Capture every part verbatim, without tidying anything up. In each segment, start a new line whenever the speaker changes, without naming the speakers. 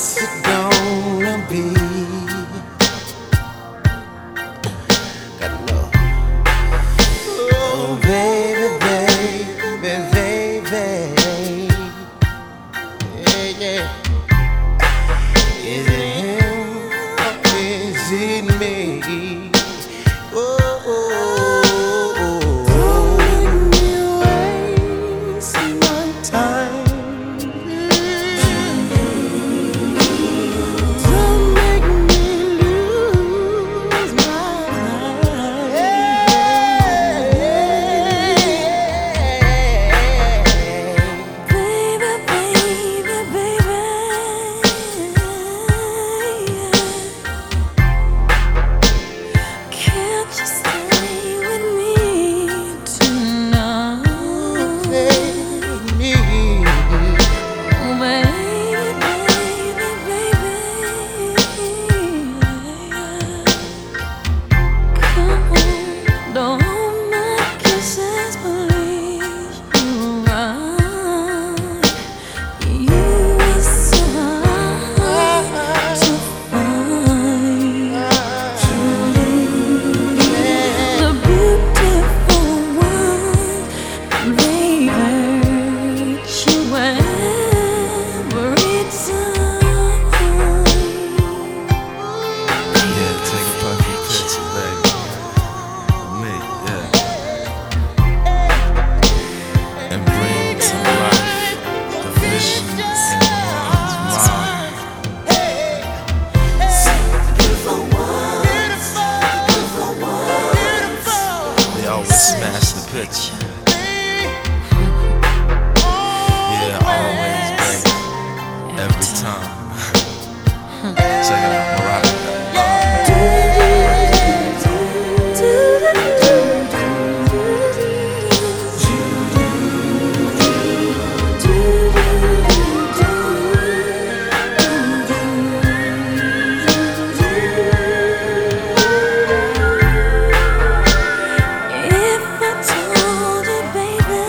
What's it gonna be? Gotta know. Oh, baby, baby, baby. Yeah, yeah. Is it him or is it me? Oh, oh, oh, oh. Don't make me waste my time. Don't make me lose my mind.
Baby, baby, baby. Can't you stay with me tonight?
Take me.
Oh, baby, baby, baby. Come on, don't hold my kisses, please. You're right. You were so hard to find. The beautiful ones, they hurt you every time.
Yeah, take a perfect picture, baby. Me, yeah. And bring to life the vision in one's mind. They always smash the picture. Yeah, always, baby. Every time. Check it out, Mariah.
If I told you, baby,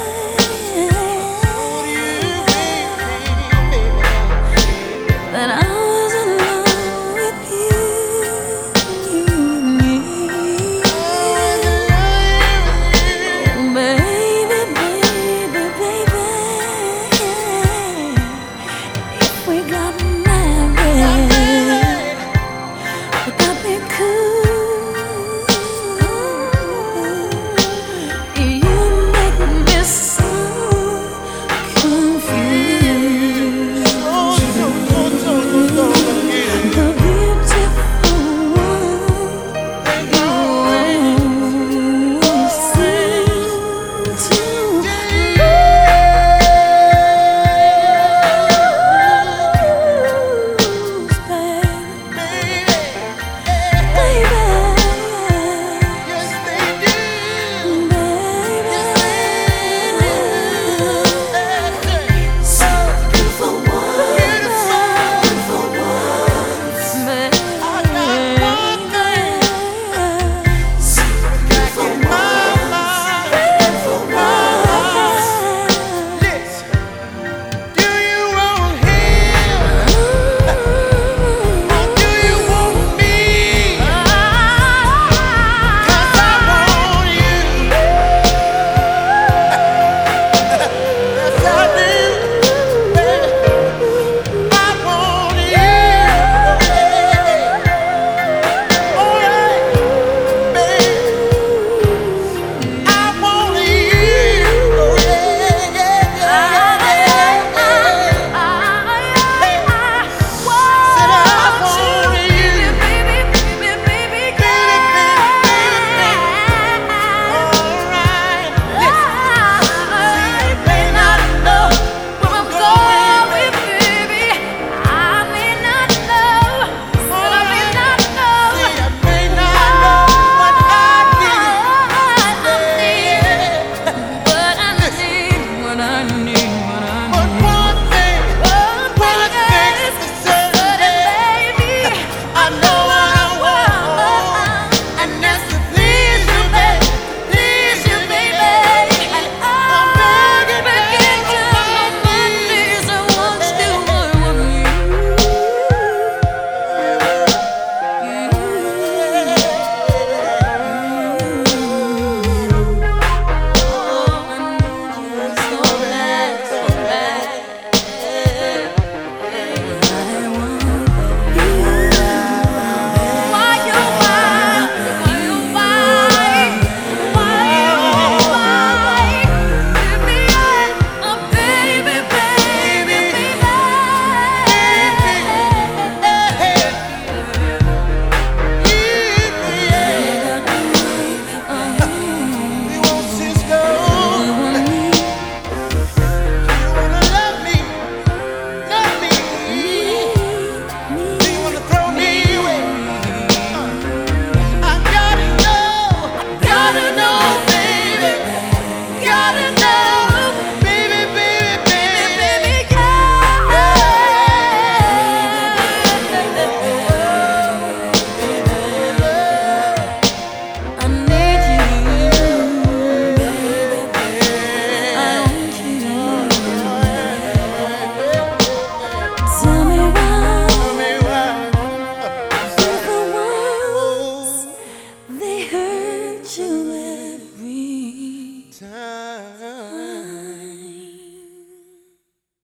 that I was in love with you, oh, baby, baby, baby, if we got